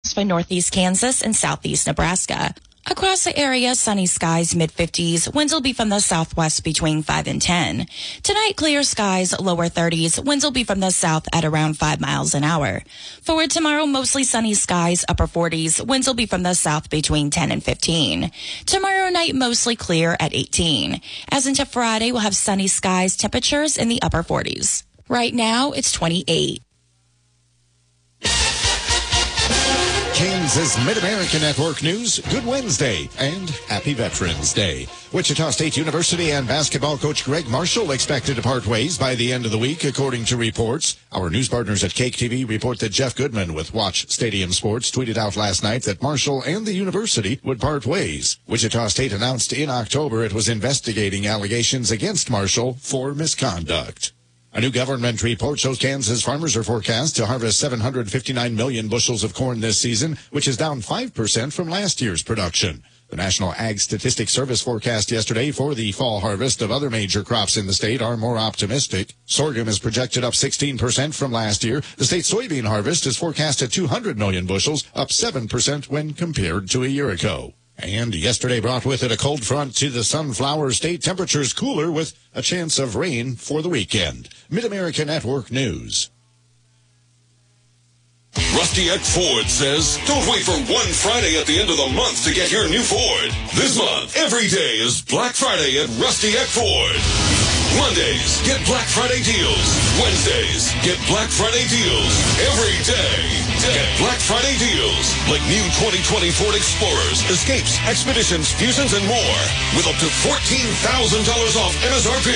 by northeast Kansas and southeast Nebraska. Across the area, sunny skies, mid-50s. Winds will be from the southwest between 5 and 10. Tonight, clear skies, lower 30s. Winds will be from the south at around 5 miles an hour. For tomorrow, mostly sunny skies, upper 40s. Winds will be from the south between 10 and 15. Tomorrow night, mostly clear at 18. As into Friday, we'll have sunny skies, temperatures in the upper 40s. Right now, it's 28. Kansas Mid-America Network News, good Wednesday and happy Veterans Day. Wichita State University and basketball coach Greg Marshall expected to part ways by the end of the week, according to reports. Our news partners at Cake TV report that Jeff Goodman with Watch Stadium Sports tweeted out last night that Marshall and the university would part ways. Wichita State announced in October it was investigating allegations against Marshall for misconduct. A new government report shows Kansas farmers are forecast to harvest 759 million bushels of corn this season, which is down 5% from last year's production. The National Ag Statistics Service forecast yesterday for the fall harvest of other major crops in the state are more optimistic. Sorghum is projected up 16% from last year. The state soybean harvest is forecast at 200 million bushels, up 7% when compared to a year ago. And yesterday brought with it a cold front to the Sunflower State. Temperatures cooler with a chance of rain for the weekend. Mid-America Network News. Rusty Eck Ford says, don't wait for one Friday at the end of the month to get your new Ford. This month, every day is Black Friday at Rusty Eck Ford. Mondays, get Black Friday deals. Wednesdays, get Black Friday deals. Every day, get Black Friday deals. Like new 2020 Ford Explorers, Escapes, Expeditions, Fusions, and more. With up to $14,000 off MSRP.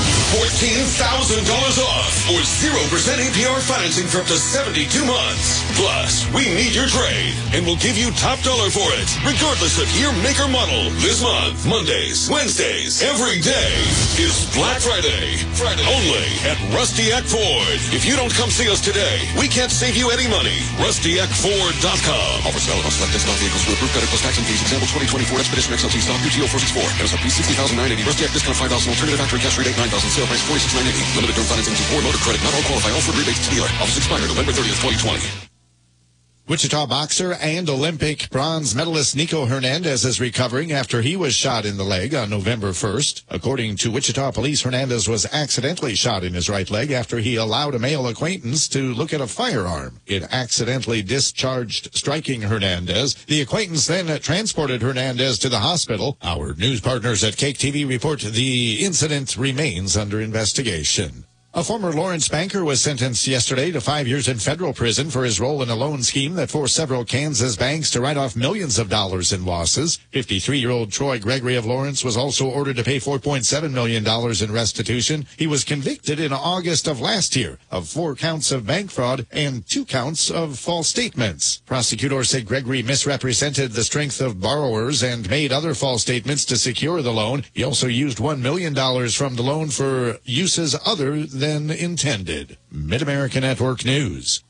$14,000 off. Or 0% APR financing for up to 72 months. Plus, we need your trade. And we'll give you top dollar for it. Regardless of year, make, or model. This month, Mondays, Wednesdays, every day is Black Friday. Only at Rusty Eck Ford. If you don't come see us today, we can't save you any money. RustyEckFord.com. Offers valid on selected stock vehicles with approved credit plus tax and fees. Example 2024 Expedition XLT stock UTO 464. MSRP 60,980. Rusty Eck discount 5,000. Alternative factory cash rate 9,000. Sale price 46,980. Limited term financing to 4 motor credit. Not all qualify. All for rebates to dealer. Office expired November 30th, 2020. Wichita boxer and Olympic bronze medalist Nico Hernandez is recovering after he was shot in the leg on November 1st. According to Wichita police, Hernandez was accidentally shot in his right leg after he allowed a male acquaintance to look at a firearm. It accidentally discharged, striking Hernandez. The acquaintance then transported Hernandez to the hospital. Our news partners at Cake TV report the incident remains under investigation. A former Lawrence banker was sentenced yesterday to 5 years in federal prison for his role in a loan scheme that forced several Kansas banks to write off millions of dollars in losses. 53-year-old Troy Gregory of Lawrence was also ordered to pay $4.7 million in restitution. He was convicted in August of last year of 4 counts of bank fraud and 2 counts of false statements. Prosecutors said Gregory misrepresented the strength of borrowers and made other false statements to secure the loan. He also used $1 million from the loan for uses other than intended. Mid-America Network News.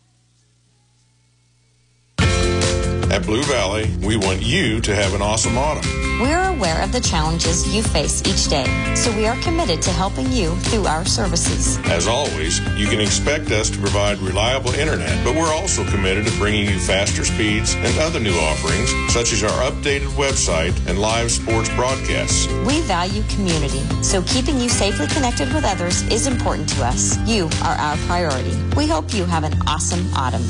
At Blue Valley, we want you to have an awesome autumn. We're aware of the challenges you face each day, so we are committed to helping you through our services. As always, you can expect us to provide reliable internet, but we're also committed to bringing you faster speeds and other new offerings, such as our updated website and live sports broadcasts. We value community, so keeping you safely connected with others is important to us. You are our priority. We hope you have an awesome autumn.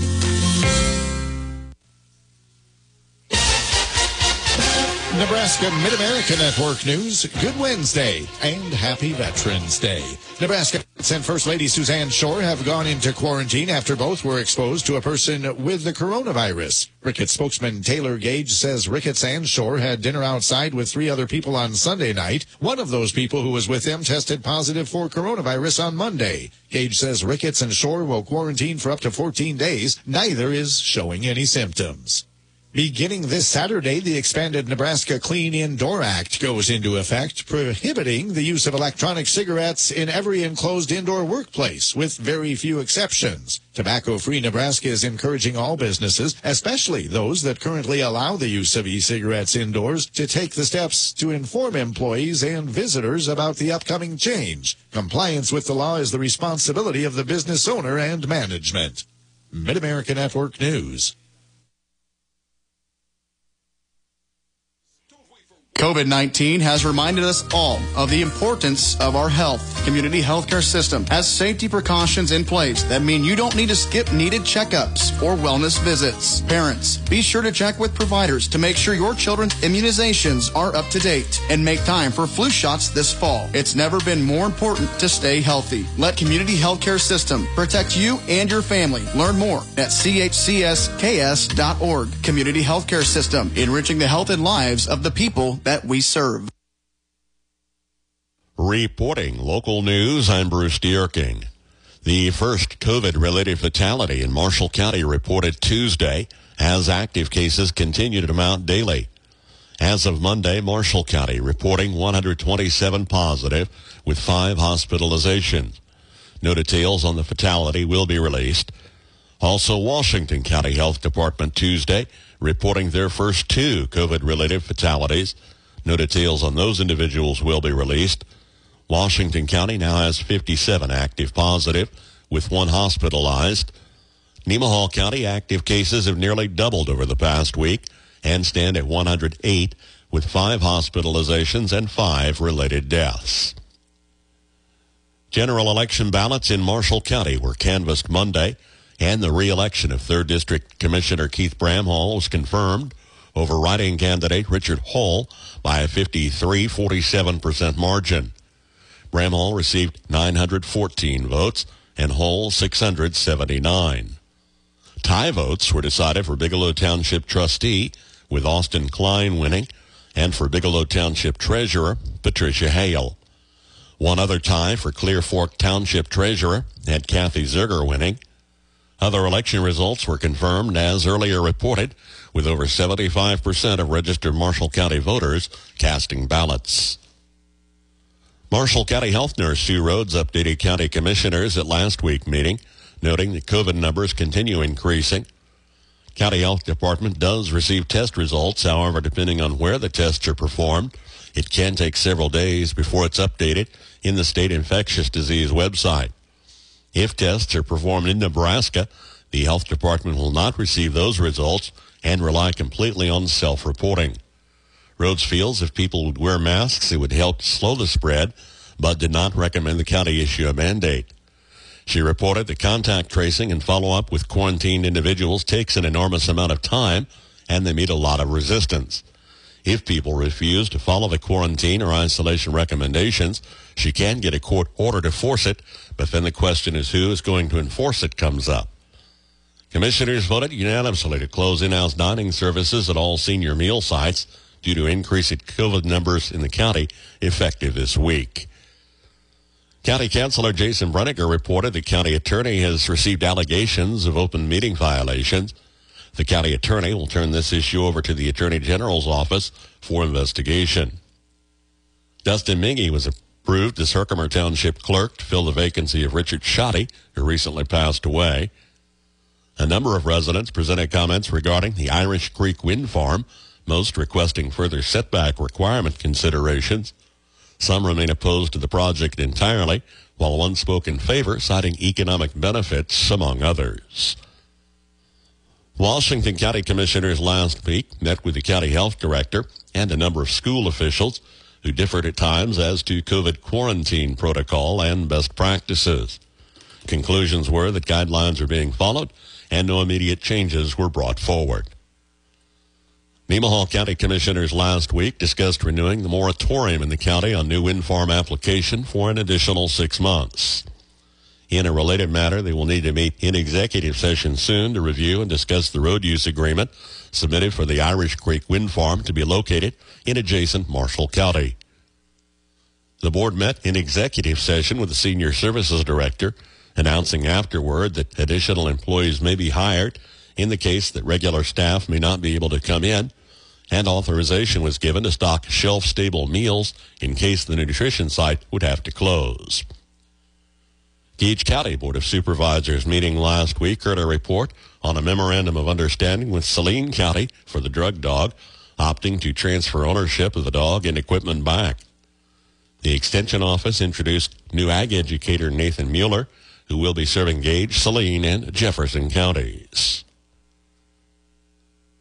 Nebraska Mid-America Network News, good Wednesday and happy Veterans Day. Nebraska and First Lady Suzanne Shore have gone into quarantine after both were exposed to a person with the coronavirus. Ricketts spokesman Taylor Gage says Ricketts and Shore had dinner outside with 3 other people on Sunday night. One of those people who was with them tested positive for coronavirus on Monday. Gage says Ricketts and Shore will quarantine for up to 14 days. Neither is showing any symptoms. Beginning this Saturday, the expanded Nebraska Clean Indoor Act goes into effect, prohibiting the use of electronic cigarettes in every enclosed indoor workplace, with very few exceptions. Tobacco-Free Nebraska is encouraging all businesses, especially those that currently allow the use of e-cigarettes indoors, to take the steps to inform employees and visitors about the upcoming change. Compliance with the law is the responsibility of the business owner and management. Mid-America Network News. COVID-19 has reminded us all of the importance of our health. Community Healthcare System has safety precautions in place that mean you don't need to skip needed checkups or wellness visits. Parents, be sure to check with providers to make sure your children's immunizations are up to date and make time for flu shots this fall. It's never been more important to stay healthy. Let Community Healthcare System protect you and your family. Learn more at chcsks.org. Community Healthcare System, enriching the health and lives of the people that we serve. Reporting local news, I'm Bruce Dierking. The first COVID-related fatality in Marshall County reported Tuesday as active cases continue to mount daily. As of Monday, Marshall County reporting 127 positive with 5 hospitalizations. No details on the fatality will be released. Also, Washington County Health Department Tuesday reporting their first 2 COVID-related fatalities. No details on those individuals will be released. Washington County now has 57 active positive with 1 hospitalized. Nemaha County active cases have nearly doubled over the past week and stand at 108 with 5 hospitalizations and 5 related deaths. General election ballots in Marshall County were canvassed Monday, and the re-election of 3rd District Commissioner Keith Bramhall was confirmed over writing candidate Richard Hall by a 53-47% margin. Bramhall received 914 votes and Hall 679. Tie votes were decided for Bigelow Township trustee, with Austin Klein winning, and for Bigelow Township treasurer, Patricia Hale. One other tie for Clear Fork Township treasurer had Kathy Zerger winning. Other election results were confirmed as earlier reported, with over 75% of registered Marshall County voters casting ballots. Marshall County Health Nurse Sue Rhodes updated county commissioners at last week's meeting, noting that COVID numbers continue increasing. County Health Department does receive test results. However, depending on where the tests are performed, it can take several days before it's updated in the state infectious disease website. If tests are performed in Nebraska, the health department will not receive those results and rely completely on self-reporting. Rhodes feels if people would wear masks, it would help slow the spread, but did not recommend the county issue a mandate. She reported that contact tracing and follow-up with quarantined individuals takes an enormous amount of time, and they meet a lot of resistance. If people refuse to follow the quarantine or isolation recommendations, she can get a court order to force it, but then the question is who is going to enforce it comes up. Commissioners voted unanimously to close in-house dining services at all senior meal sites due to increased COVID numbers in the county effective this week. County Councilor Jason Breniger reported the county attorney has received allegations of open meeting violations. The county attorney will turn this issue over to the Attorney General's office for investigation. Dustin Mingy was approved as Herkimer Township clerk to fill the vacancy of Richard Shoddy, who recently passed away. A number of residents presented comments regarding the Irish Creek Wind Farm, most requesting further setback requirement considerations. Some remain opposed to the project entirely, while one spoke in favor, citing economic benefits, among others. Washington County Commissioners last week met with the county health director and a number of school officials who differed at times as to COVID quarantine protocol and best practices. Conclusions were that guidelines are being followed and no immediate changes were brought forward. Nemaha County Commissioners last week discussed renewing the moratorium in the county on new wind farm application for an additional 6 months. In a related matter, they will need to meet in executive session soon to review and discuss the road use agreement submitted for the Irish Creek Wind Farm to be located in adjacent Marshall County. The board met in executive session with the Senior Services Director, announcing afterward that additional employees may be hired in the case that regular staff may not be able to come in, and authorization was given to stock shelf-stable meals in case the nutrition site would have to close. Gage County Board of Supervisors meeting last week heard a report on a memorandum of understanding with Saline County for the drug dog, opting to transfer ownership of the dog and equipment back. The Extension Office introduced new ag educator Nathan Mueller, who will be serving Gage, Saline, and Jefferson counties.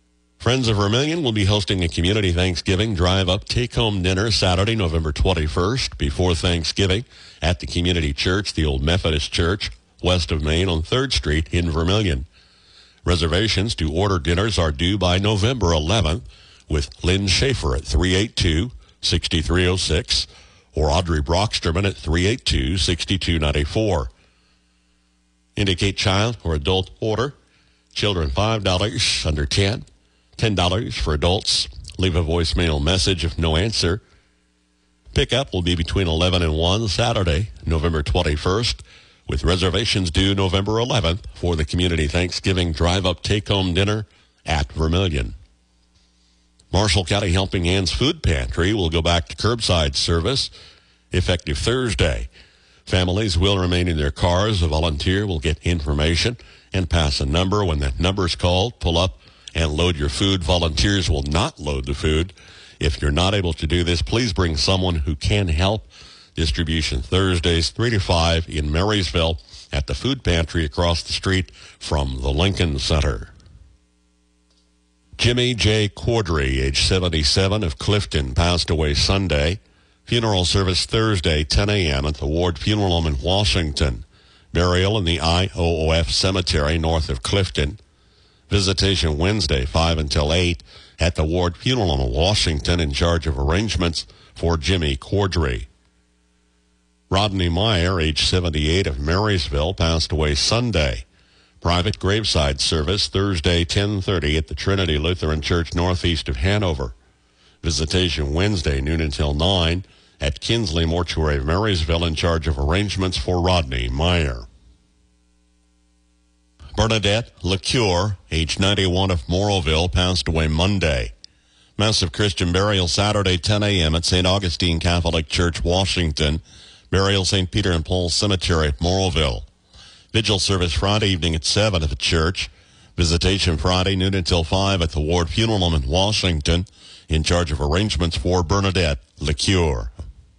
Friends of Vermilion will be hosting a community Thanksgiving drive-up take-home dinner Saturday, November 21st, before Thanksgiving at the community church, the Old Methodist Church, west of Main on 3rd Street in Vermilion. Reservations to order dinners are due by November 11th with Lynn Schaefer at 382-6306 or Audrey Brocksterman at 382-6294. Indicate child or adult order. Children $5, under 10. $10 for adults. Leave a voicemail message if no answer. Pickup will be between 11 and 1 Saturday, November 21st, with reservations due November 11th for the community Thanksgiving drive-up take-home dinner at Vermilion. Marshall County Helping Hands Food Pantry will go back to curbside service effective Thursday. Families will remain in their cars. A volunteer will get information and pass a number. When that number is called, pull up and load your food. Volunteers will not load the food. If you're not able to do this, please bring someone who can help. Distribution Thursdays 3 to 5 in Marysville at the food pantry across the street from the Lincoln Center. Jimmy J. Cordry, age 77, of Clifton, passed away Sunday. Funeral service Thursday, 10 a.m. at the Ward Funeral Home in Washington. Burial in the IOOF Cemetery north of Clifton. Visitation Wednesday, 5 until 8 at the Ward Funeral Home in Washington, in charge of arrangements for Jimmy Cordry. Rodney Meyer, age 78, of Marysville, passed away Sunday. Private graveside service Thursday, 10:30 at the Trinity Lutheran Church northeast of Hanover. Visitation Wednesday, noon until 9 at Kinsley Mortuary of Marysville, in charge of arrangements for Rodney Meyer. Bernadette LeCure, age 91, of Morrowville, passed away Monday. Massive Christian burial Saturday, 10 a.m. at St. Augustine Catholic Church, Washington. Burial St. Peter and Paul Cemetery, Morrowville. Vigil service Friday evening at 7 at the church. Visitation Friday, noon until 5 at the Ward Funeral Home in Washington, in charge of arrangements for Bernadette LeCure.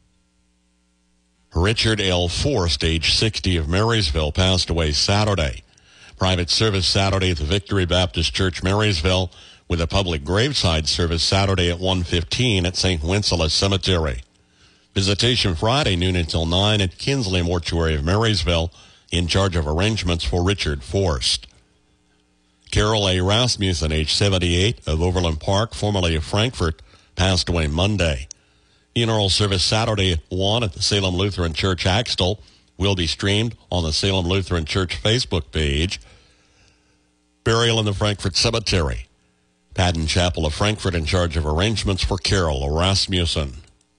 Richard L. Forst, age 60, of Marysville, passed away Saturday. Private service Saturday at the Victory Baptist Church, Marysville, with a public graveside service Saturday at 1:15 at St. Wenceslaus Cemetery. Visitation Friday, noon until 9 at Kinsley Mortuary of Marysville, in charge of arrangements for Richard Forst. Carol A. Rasmussen, age 78, of Overland Park, formerly of Frankfort, passed away Monday. Funeral service Saturday at 1 at the Salem Lutheran Church, Axtell, will be streamed on the Salem Lutheran Church Facebook page. Burial in the Frankfort Cemetery. Padden Chapel of Frankfort, in charge of arrangements for Carol Rasmussen.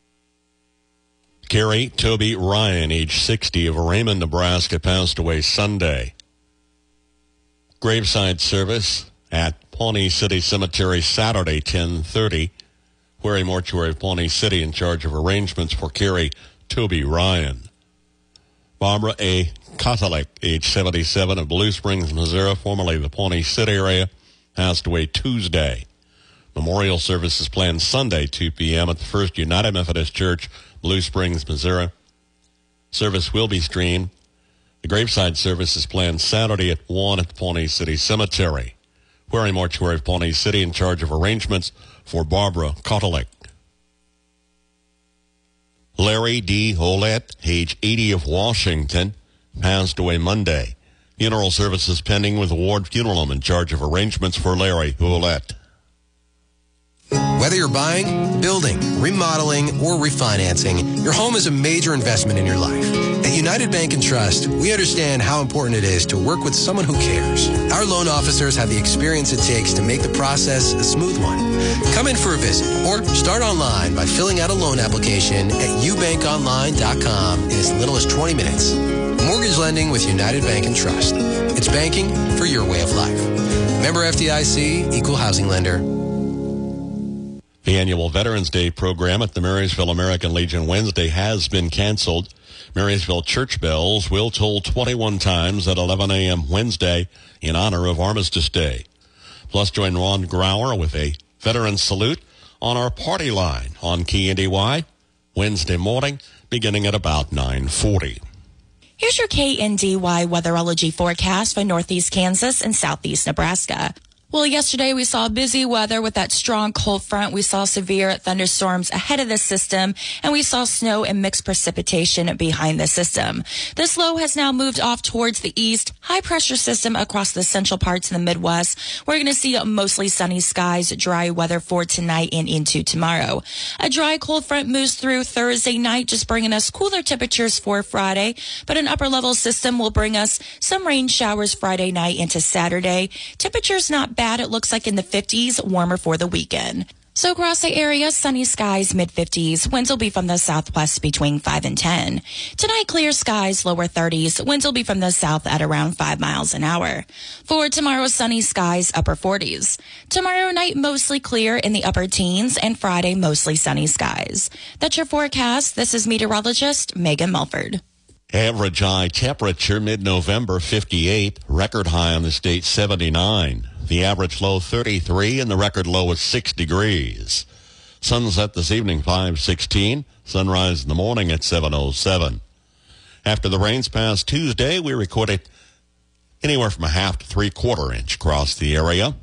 Carrie Toby Ryan, age 60, of Raymond, Nebraska, passed away Sunday. Graveside service at Pawnee City Cemetery Saturday, 10:30. Quarry Mortuary of Pawnee City, in charge of arrangements for Carrie Toby Ryan. Barbara A. Kotelek, age 77, of Blue Springs, Missouri, formerly the Pawnee City area, passed away Tuesday. Memorial service is planned Sunday, 2 p.m. at the First United Methodist Church, Blue Springs, Missouri. Service will be streamed. The graveside service is planned Saturday at 1 at the Pawnee City Cemetery. Quarry Mortuary of Pawnee City, in charge of arrangements for Barbara Kotelek. Larry D. Holett, age 80, of Washington, passed away Monday. Funeral services pending with the Ward Funeral Home, in charge of arrangements for Larry Holett. Whether you're buying, building, remodeling, or refinancing, your home is a major investment in your life. At United Bank and Trust, we understand how important it is to work with someone who cares. Our loan officers have the experience it takes to make the process a smooth one. Come in for a visit or start online by filling out a loan application at ubankonline.com in as little as 20 minutes. Mortgage lending with United Bank and Trust. It's banking for your way of life. Member FDIC, Equal Housing Lender. The annual Veterans Day program at the Marysville American Legion Wednesday has been canceled. Marysville church bells will toll 21 times at 11 a.m. Wednesday in honor of Armistice Day. Plus, join Ron Grauer with a Veterans Salute on our party line on KNDY Wednesday morning, beginning at about 9:40. Here's your KNDY weatherology forecast for northeast Kansas and southeast Nebraska. Well, yesterday we saw busy weather with that strong cold front. We saw severe thunderstorms ahead of the system, and we saw snow and mixed precipitation behind the system. This low has now moved off towards the east. High pressure system across the central parts of the Midwest. We're going to see mostly sunny skies, dry weather for tonight and into tomorrow. A dry cold front moves through Thursday night, just bringing us cooler temperatures for Friday, but an upper level system will bring us some rain showers Friday night into Saturday. Temperatures not bad. It looks like in the 50s, warmer for the weekend. So across the area, sunny skies, mid-50s. Winds will be from the southwest between 5 and 10. Tonight, clear skies, lower 30s. Winds will be from the south at around 5 miles an hour. For tomorrow, sunny skies, upper 40s. Tomorrow night, mostly clear in the upper teens, and Friday, mostly sunny skies. That's your forecast. This is meteorologist Megan Mulford. Average high temperature mid-November 58, record high on the state 79. The average low 33 and the record low is 6 degrees. Sunset this evening 5:16, sunrise in the morning at 7:07. After the rains past Tuesday, we recorded anywhere from a half to 3/4 inch across the area.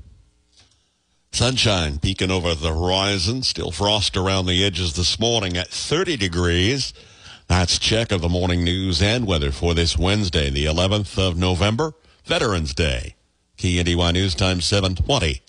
Sunshine peeking over the horizon, still frost around the edges this morning at 30 degrees. That's check of the morning news and weather for this Wednesday, the 11th of November, Veterans Day. KNDY News Time 7:20.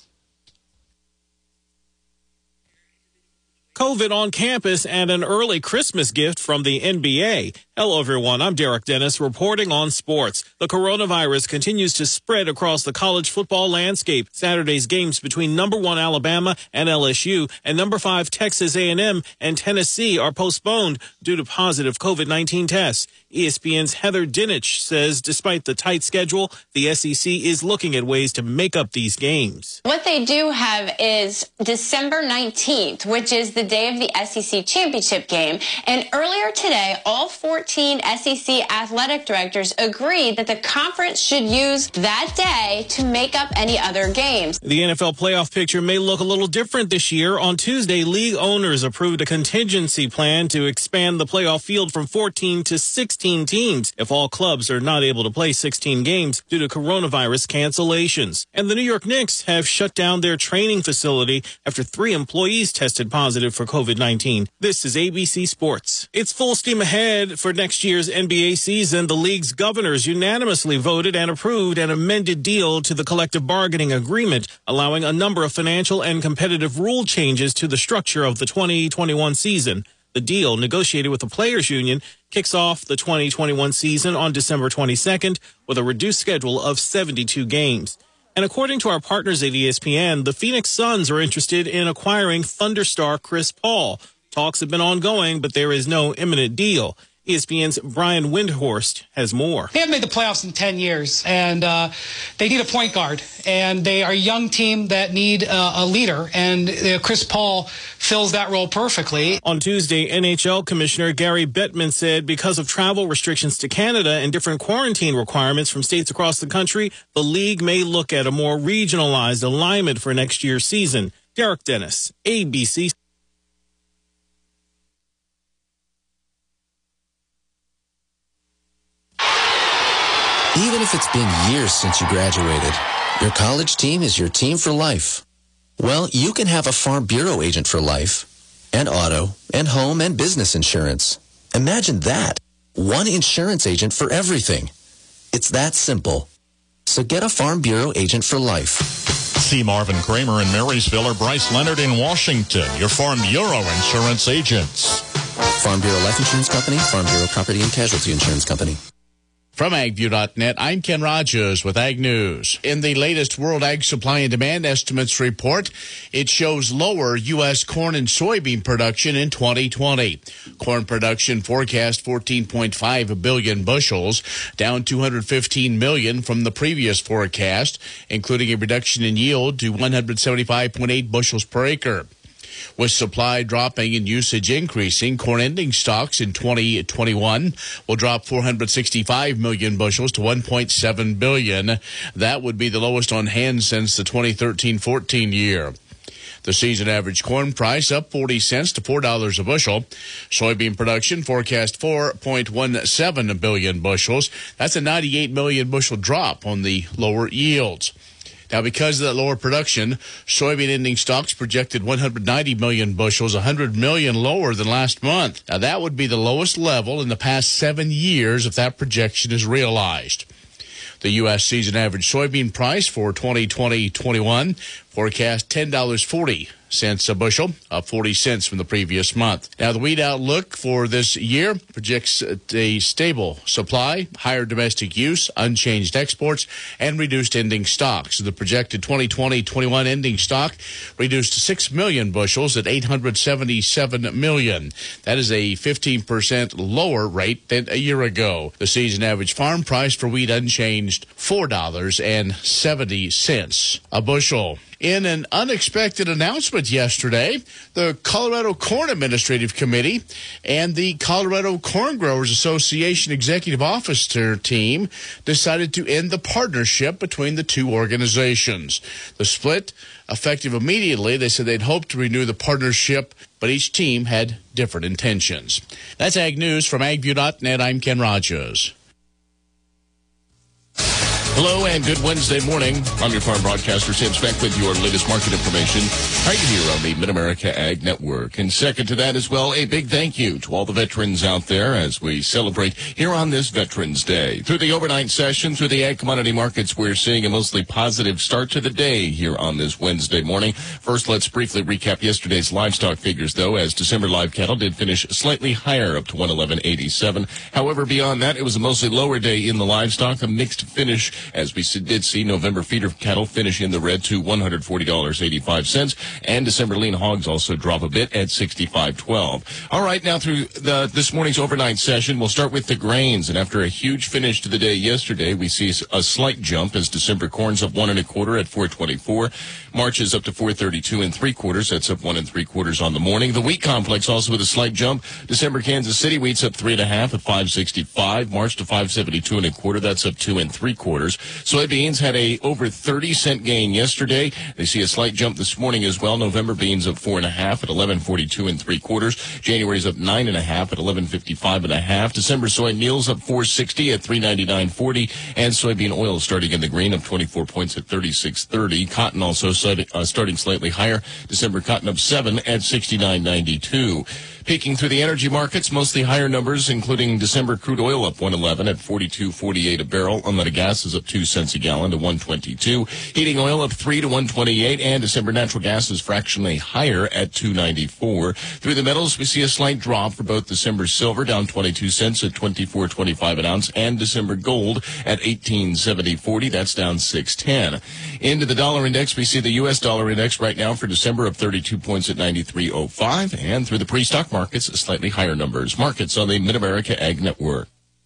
COVID on campus and an early Christmas gift from the NBA. Hello, everyone. I'm Derek Dennis reporting on sports. The coronavirus continues to spread across the college football landscape. Saturday's games between number 1 Alabama and LSU and number 5 Texas A&M and Tennessee are postponed due to positive COVID-19 tests. ESPN's Heather Dinich says despite the tight schedule, the SEC is looking at ways to make up these games. What they do have is December 19th, which is the day of the SEC championship game. And earlier today, all 14 SEC athletic directors agreed that the conference should use that day to make up any other games. The NFL playoff picture may look a little different this year. On Tuesday, league owners approved a contingency plan to expand the playoff field from 14 to 16 teams if all clubs are not able to play 16 games due to coronavirus cancellations. And the New York Knicks have shut down their training facility after 3 employees tested positive for COVID-19. This is ABC Sports. It's full steam ahead for next year's NBA season. The league's governors unanimously voted and approved an amended deal to the collective bargaining agreement, allowing a number of financial and competitive rule changes to the structure of the 2021 season. The deal, negotiated with the Players Union, kicks off the 2021 season on December 22nd with a reduced schedule of 72 games. And according to our partners at ESPN, the Phoenix Suns are interested in acquiring Thunder star Chris Paul. Talks have been ongoing, but there is no imminent deal. ESPN's Brian Windhorst has more. They haven't made the playoffs in 10 years, and they need a point guard. And they are a young team that need a leader, and Chris Paul fills that role perfectly. On Tuesday, NHL Commissioner Gary Bettman said because of travel restrictions to Canada and different quarantine requirements from states across the country, the league may look at a more regionalized alignment for next year's season. Derek Dennis, ABC. Even if it's been years since you graduated, your college team is your team for life. Well, you can have a Farm Bureau agent for life, and auto, and home, and business insurance. Imagine that. One insurance agent for everything. It's that simple. So get a Farm Bureau agent for life. See Marvin Kramer in Marysville or Bryce Leonard in Washington, your Farm Bureau insurance agents. Farm Bureau Life Insurance Company, Farm Bureau Property and Casualty Insurance Company. From AgView.net, I'm Ken Rogers with Ag News. In the latest World Ag Supply and Demand Estimates report, it shows lower U.S. corn and soybean production in 2020. Corn production forecast 14.5 billion bushels, down 215 million from the previous forecast, including a reduction in yield to 175.8 bushels per acre. With supply dropping and usage increasing, corn ending stocks in 2021 will drop 465 million bushels to 1.7 billion. That would be the lowest on hand since the 2013-14 year. The season average corn price up 40 cents to $4 a bushel. Soybean production forecast 4.17 billion bushels. That's a 98 million bushel drop on the lower yields. Now, because of that lower production, soybean ending stocks projected 190 million bushels, 100 million lower than last month. Now, that would be the lowest level in the past 7 years if that projection is realized. The U.S. season average soybean price for 2020-21 forecast $10.40 a bushel, up 40 cents from the previous month. Now, the wheat outlook for this year projects a stable supply, higher domestic use, unchanged exports, and reduced ending stocks. The projected 2020-21 ending stock reduced to 6 million bushels at 877 million. That is a 15% lower rate than a year ago. The season average farm price for wheat unchanged, $4.70 a bushel. In an unexpected announcement yesterday, the Colorado Corn Administrative Committee and the Colorado Corn Growers Association Executive Officer team decided to end the partnership between the two organizations. The split, effective immediately, they said they'd hoped to renew the partnership, but each team had different intentions. That's Ag News from AgView.net. I'm Ken Rogers. Hello and good Wednesday morning. I'm your farm broadcaster, Tim Speck, with your latest market information right here on the Mid-America Ag Network. And second to that as well, a big thank you to all the veterans out there as we celebrate here on this Veterans Day. Through the overnight session, through the ag commodity markets, we're seeing a mostly positive start to the day here on this Wednesday morning. First, let's briefly recap yesterday's livestock figures, though, as December live cattle did finish slightly higher, up to 111.87. However, beyond that, it was a mostly lower day in the livestock, a mixed finish, as we did see November feeder cattle finish in the red to $140.85, and December lean hogs also drop a bit at $65.12. All right, now through this morning's overnight session, we'll start with the grains, and after a huge finish to the day yesterday, we see a slight jump as December corn's up 1 1/4 at $4.24. March is up to $4.32 3/4. That's up 1 3/4 on the morning. The wheat complex also with a slight jump. December Kansas City wheat's up 3 1/2 at $5.65. March to $5.72 1/4. That's up 2 3/4. Soybeans had a over 30-cent gain yesterday. They see a slight jump this morning as well. November beans up 4 1/2 at $11.42 3/4. January's up 9 1/2 at $11.55 1/2. December soy meals up 4.60 at $3.99.40, and soybean oil starting in the green up 24 points at 36.30. Cotton also starting slightly higher. December cotton up 7 at 69.92. Peeking through the energy markets, mostly higher numbers, including December crude oil up 111 at 42.48 a barrel. Unleaded gas is up 2 cents a gallon to 122. Heating oil up 3 to 128, and December natural gas is fractionally higher at 294. Through the metals, we see a slight drop for both December silver down 22 cents at 24.25 an ounce, and December gold at 18.70.40. That's down 6.10. Into the dollar index, we see the U.S. dollar index right now for December up 32 points at 93.05, and through the pre-stock markets, slightly higher numbers. Markets on the Mid-America Ag Network.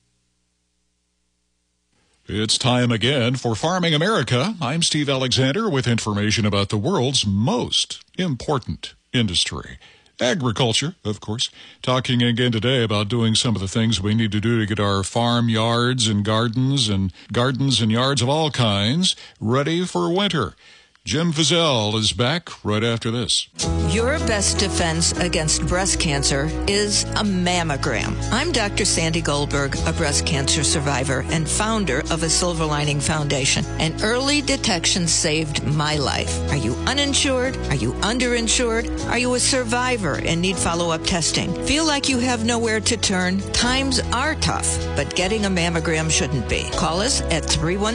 It's time again for Farming America. I'm Steve Alexander with information about the world's most important industry. Agriculture, of course. Talking again today about doing some of the things we need to do to get our farm yards and gardens and yards of all kinds ready for winter. Jim Fizzell is back right after this. Your best defense against breast cancer is a mammogram. I'm Dr. Sandy Goldberg, a breast cancer survivor and founder of a Silver Lining Foundation. And early detection saved my life. Are you uninsured? Are you underinsured? Are you a survivor and need follow-up testing? Feel like you have nowhere to turn? Times are tough, but getting a mammogram shouldn't be. Call us at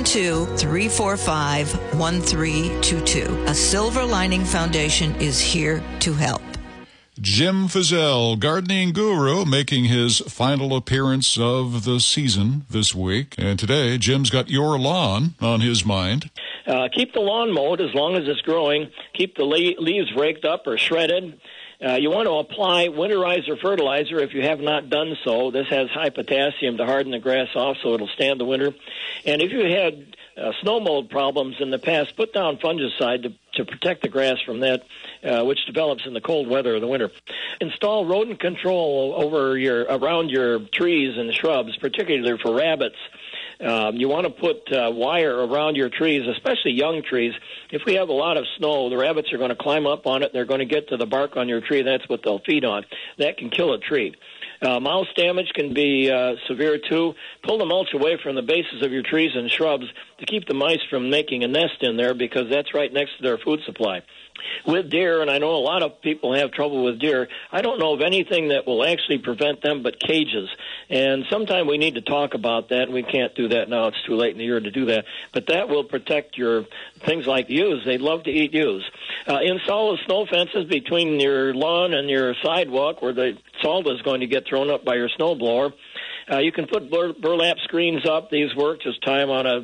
312-345-1322. A Silver Lining Foundation is here to help. Jim Fizzell, gardening guru, making his final appearance of the season this week. And today, Jim's got your lawn on his mind. Keep the lawn mowed as long as it's growing. Keep the leaves raked up or shredded. You want to apply winterizer fertilizer if you have not done so. This has high potassium to harden the grass off so it'll stand the winter. And if you had snow mold problems in the past, put down fungicide to protect the grass from that, which develops in the cold weather of the winter. Install rodent control around your trees and shrubs, particularly for rabbits. You want to put wire around your trees, especially young trees. If we have a lot of snow, the rabbits are going to climb up on it. They're going to get to the bark on your tree. That's what they'll feed on. That can kill a tree. Mouse damage can be severe, too. Pull the mulch away from the bases of your trees and shrubs to keep the mice from making a nest in there, because that's right next to their food supply. With deer, and I know a lot of people have trouble with deer, I don't know of anything that will actually prevent them but cages. And sometime we need to talk about that, and we can't do that now. It's too late in the year to do that. But that will protect your things like ewes. They love to eat ewes. Install the snow fences between your lawn and your sidewalk where the salt is going to get thrown up by your snow blower. You can put burlap screens up. These work. Just tie them on a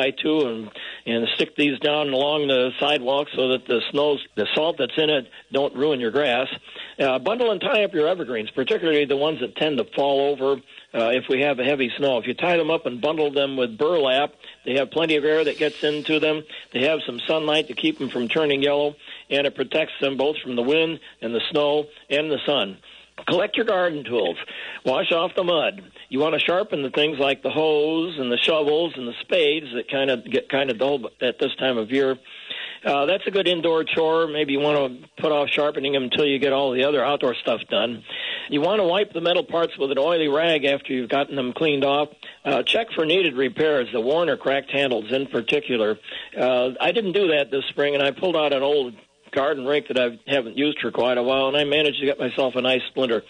2x2 and stick these down along the sidewalk so that the salt that's in it don't ruin your grass. Bundle and tie up your evergreens, particularly the ones that tend to fall over if we have a heavy snow. If you tie them up and bundle them with burlap, they have plenty of air that gets into them. They have some sunlight to keep them from turning yellow, and it protects them both from the wind and the snow and the sun. Collect your garden tools. Wash off the mud. You want to sharpen the things like the hose and the shovels and the spades that get kind of dull at this time of year. That's a good indoor chore. Maybe you want to put off sharpening them until you get all the other outdoor stuff done. You want to wipe the metal parts with an oily rag after you've gotten them cleaned off. Check for needed repairs, the worn or cracked handles in particular. I didn't do that this spring, and I pulled out an old garden rake that I haven't used for quite a while, and I managed to get myself a nice splinter.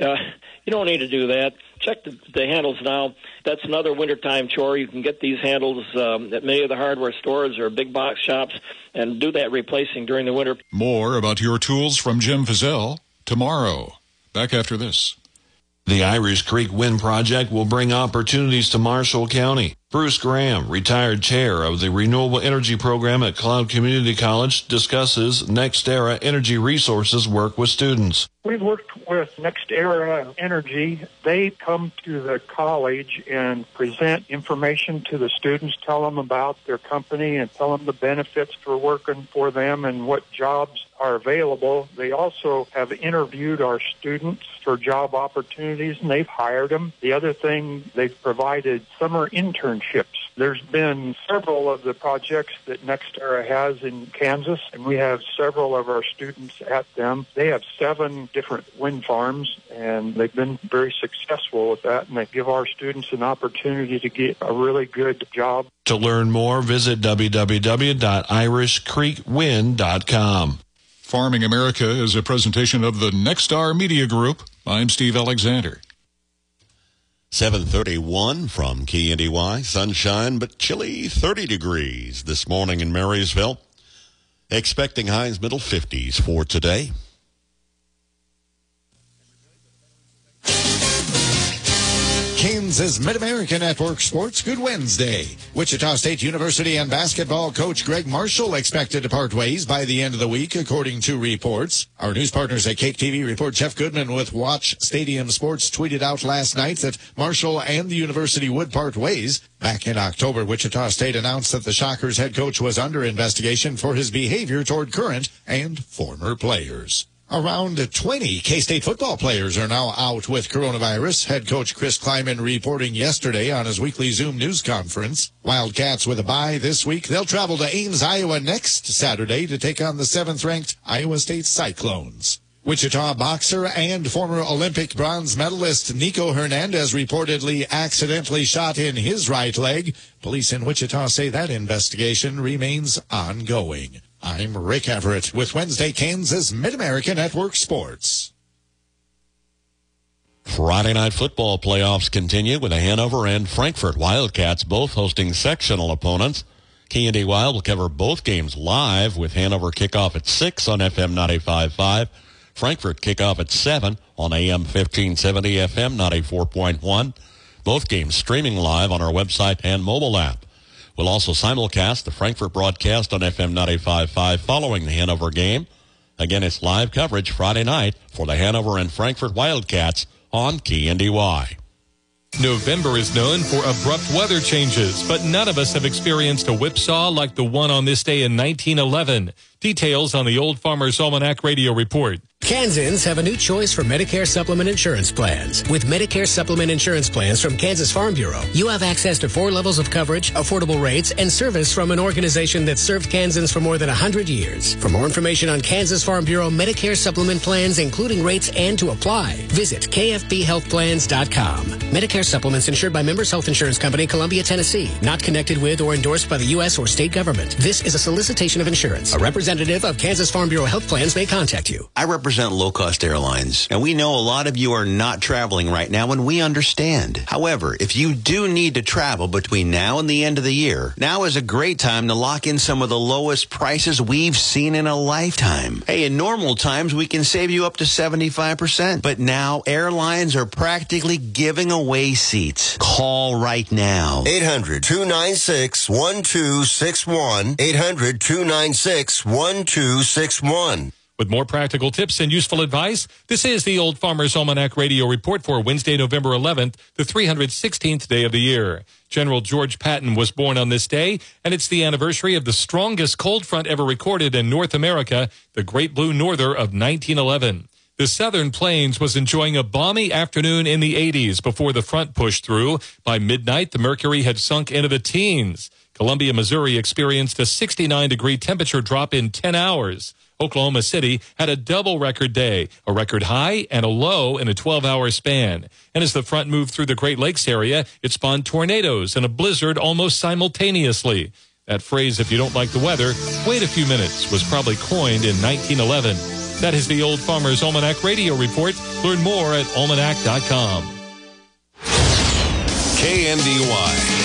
You don't need to do that. Check the handles now. That's another wintertime chore. You can get these handles at many of the hardware stores or big box shops and do that replacing during the winter. More about your tools from Jim Fizzell tomorrow. Back after this. The Irish Creek Wind Project will bring opportunities to Marshall County. Bruce Graham, retired chair of the Renewable Energy Program at Cloud Community College, discusses NextEra Energy Resources work with students. We've worked with NextEra Energy. They come to the college and present information to the students, tell them about their company and tell them the benefits for working for them and what jobs are available. They also have interviewed our students for job opportunities, and they've hired them. The other thing, they've provided summer internships. There's been several of the projects that NextEra has in Kansas, and we have several of our students at them. They have 7 different wind farms, and they've been very successful with that, and they give our students an opportunity to get a really good job. To learn more, visit www.irishcreekwind.com. Farming America is a presentation of the Nexstar Media Group. I'm Steve Alexander. 7:31 from KNDY. Sunshine, but chilly, 30 degrees this morning in Marysville. Expecting highs middle 50s for today. Kansas Mid-America Network Sports. Good Wednesday. Wichita State University and basketball coach Greg Marshall expected to part ways by the end of the week, according to reports. Our news partners at Cake TV report Jeff Goodman with Watch Stadium Sports tweeted out last night that Marshall and the university would part ways. Back in October, Wichita State announced that the Shockers head coach was under investigation for his behavior toward current and former players. Around 20 K-State football players are now out with coronavirus. Head coach Chris Kleiman reporting yesterday on his weekly Zoom news conference. Wildcats with a bye this week. They'll travel to Ames, Iowa next Saturday to take on the 7th-ranked Iowa State Cyclones. Wichita boxer and former Olympic bronze medalist Nico Hernandez reportedly accidentally shot in his right leg. Police in Wichita say that investigation remains ongoing. I'm Rick Everett with Wednesday Kansas Mid-America Network Sports. Friday night football playoffs continue with the Hanover and Frankfort Wildcats both hosting sectional opponents. KNDY will cover both games live with Hanover kickoff at 6 on FM 95.5. Frankfort kickoff at 7 on AM 1570 FM 94.1. Both games streaming live on our website and mobile app. We'll also simulcast the Frankfort broadcast on FM 95.5 following the Hanover game. Again, it's live coverage Friday night for the Hanover and Frankfort Wildcats on KNDY. November is known for abrupt weather changes, but none of us have experienced a whipsaw like the one on this day in 1911. Details on the Old Farmer's Almanac Radio Report. Kansans have a new choice for Medicare Supplement insurance plans. With Medicare Supplement insurance plans from Kansas Farm Bureau, you have access to 4 levels of coverage, affordable rates, and service from an organization that served Kansans for more than 100 years. For more information on Kansas Farm Bureau Medicare Supplement plans, including rates and to apply, visit kfbhealthplans.com. Medicare Supplements insured by Members Health Insurance Company, Columbia, Tennessee. Not connected with or endorsed by the U.S. or state government. This is a solicitation of insurance. A representative of Kansas Farm Bureau Health Plans may contact you. I represent low-cost airlines, and we know a lot of you are not traveling right now, and we understand. However, if you do need to travel between now and the end of the year, now is a great time to lock in some of the lowest prices we've seen in a lifetime. Hey, in normal times, we can save you up to 75%, but now airlines are practically giving away seats. Call right now. 800-296-1261. 800-296-1261. With more practical tips and useful advice, this is the Old Farmer's Almanac Radio Report for Wednesday, November 11th, the 316th day of the year. General George Patton was born on this day, and it's the anniversary of the strongest cold front ever recorded in North America, the Great Blue Norther of 1911. The Southern Plains was enjoying a balmy afternoon in the 80s before the front pushed through. By midnight, the mercury had sunk into the teens. Columbia, Missouri experienced a 69-degree temperature drop in 10 hours. Oklahoma City had a double record day, a record high and a low in a 12-hour span. And as the front moved through the Great Lakes area, it spawned tornadoes and a blizzard almost simultaneously. That phrase, if you don't like the weather, wait a few minutes, was probably coined in 1911. That is the Old Farmer's Almanac Radio Report. Learn more at almanac.com. KNDY.